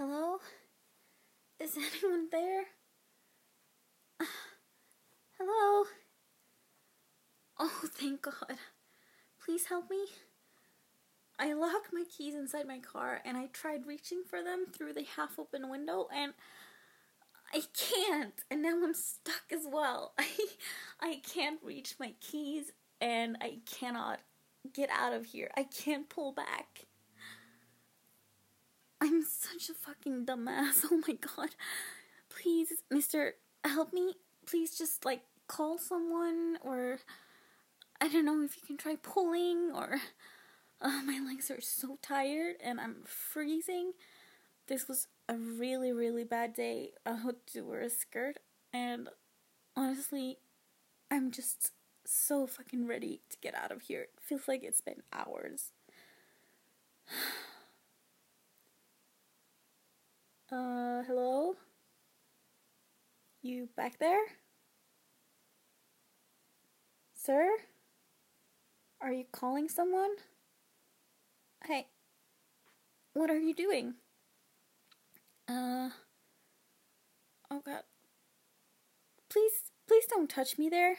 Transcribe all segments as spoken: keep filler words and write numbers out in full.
Hello? Is anyone there? Hello? Oh, thank God. Please help me. I locked my keys inside my car and I tried reaching for them through the half-open window and I can't. And now I'm stuck as well. I, I can't reach my keys and I cannot get out of here. I can't pull back. I'm such a fucking dumbass. Oh my God. Please, mister, help me. Please just, like, call someone, or I don't know if you can try pulling, or uh, my legs are so tired and I'm freezing. This was a really, really bad day. I had to wear a skirt, and honestly, I'm just so fucking ready to get out of here. It feels like it's been hours. Uh, hello? You back there? Sir? Are you calling someone? Hey, what are you doing? Uh, oh God. Please, please don't touch me there.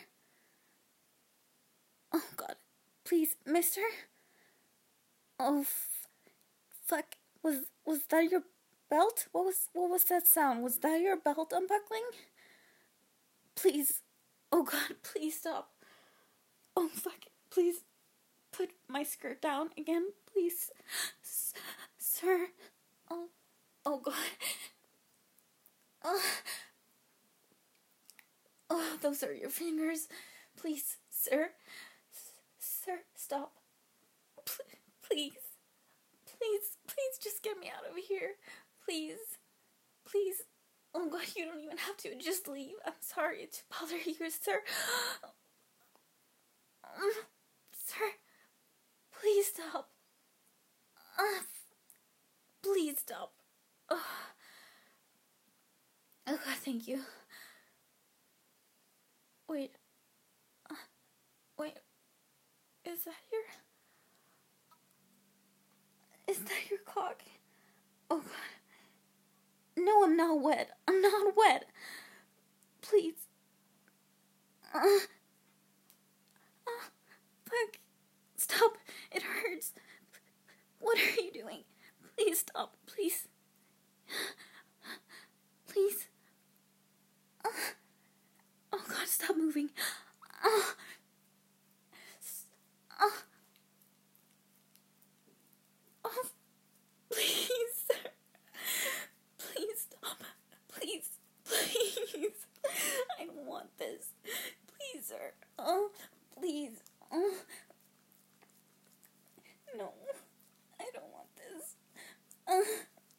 Oh God, please, mister? Oh, f- fuck, was, was that your belt? What was, what was that sound? Was that your belt unbuckling? Please, oh God, please stop. Oh fuck, please put my skirt down again, please. S- sir, oh, oh God. Oh, oh, those are your fingers. Please, sir, S- sir, stop. P- please, please, please just get me out of here. Please, please. Oh God, you don't even have to. Just leave. I'm sorry to bother you, sir. Um, sir, please stop. Uh, please stop. Oh. Oh God, thank you. Wait. Uh, wait. Is that your... Is that your cock? Oh God. No, I'm not wet. I'm not wet. Please. Uh, uh, fuck. Stop. It hurts. What are you doing? Please stop. Please. Please. Uh, oh God, stop moving. Uh, uh, oh, please, sir. Please stop. Please. Please. I don't want this. Please, sir. Oh, please. Oh. No. I don't want this. Uh.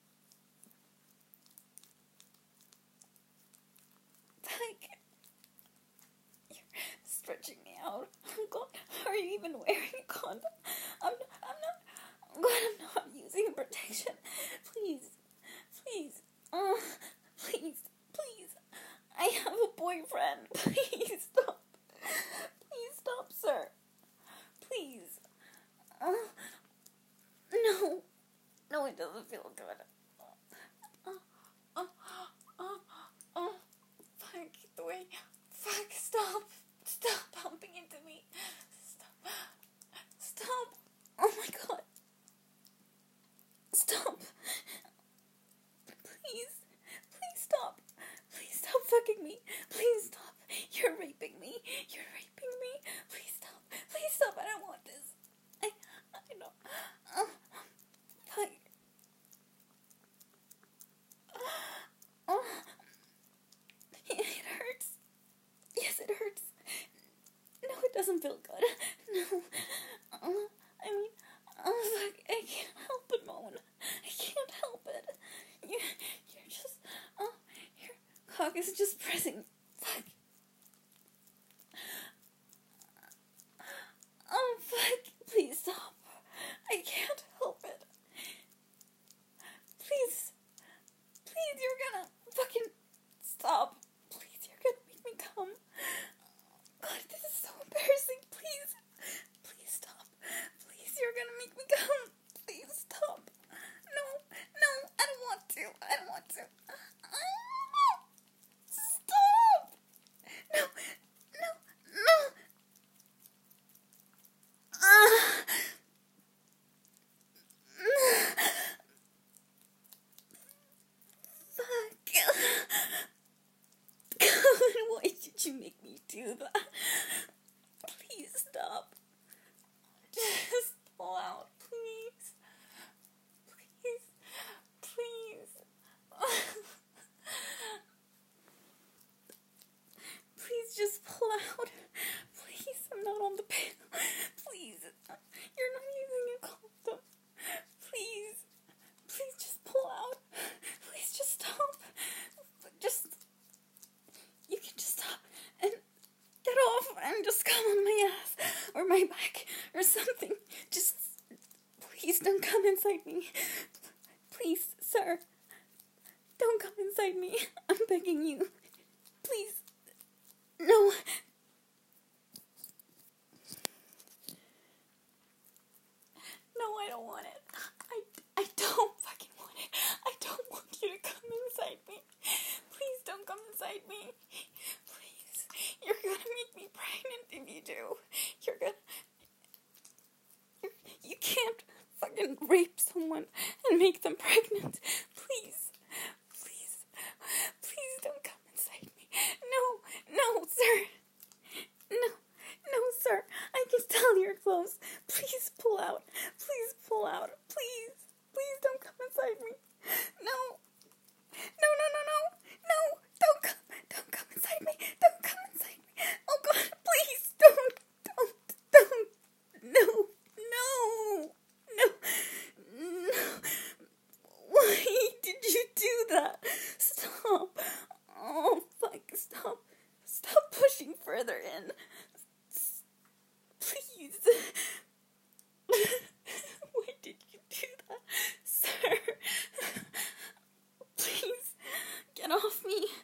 Like, you're stretching me out. Oh God, are you even wearing a condom? I'm not, I'm not, God, I'm not using protection. Please, please, uh, please, please. I have a boyfriend. Please stop. Please stop, sir. Please. Uh, no. No, it doesn't feel good. Uh, uh, uh, uh, fuck, the way, fuck, stop. Stop bumping into me. Stop. Stop. Oh my God. Stop. Please. Please stop. Please stop fucking me. Please stop. You're raping me. You're raping me. Please stop. Please stop. I don't want this. I, I don't. Oh, fuck. Oh. It hurts. Yes, it hurts. No, it doesn't feel good. No. Uh, I mean, oh, fuck. I can't help but moan. I can't help it. You, you're just, oh, your cock is just pressing. Fuck. Oh, fuck. Please stop. I can't help it. Please. Please, you're gonna fucking stop. Please, you're gonna make me come. God, this is so embarrassing. Please. Please stop. Please, you're gonna make me come. Please. make me do that. Please stop. Just pull out, please. Please. Please. Please just pull out. Please, I'm not on the panel. Please. You're not using a condom. Please. Please just pull out. Please just stop. Just, you can just stop and get off and just come on my ass or my back or something. Just, please don't come inside me. Please, sir, don't come inside me. I'm begging you. Please. No. No, I don't want it. I, I don't fucking want it. I don't want you to come inside me. Please don't come inside me. Please. You're gonna make me pregnant if you do. You're gonna... You're, you can't fucking rape someone and make them pregnant. Please. Please. Please don't come inside me. No. No, sir. No. No, sir. I can tell you're close. Please pull out. Please pull out. Please. Please don't come inside me. No. No, no, no, no. No. Don't come. Don't come inside me. Don't come inside me. Oh, God. Please. Don't. Don't. Don't. No. No. No. No. Why did you do that? Stop. Oh, fuck. Stop. Stop pushing further in. Please. Why did you do that, sir? Please, get off me.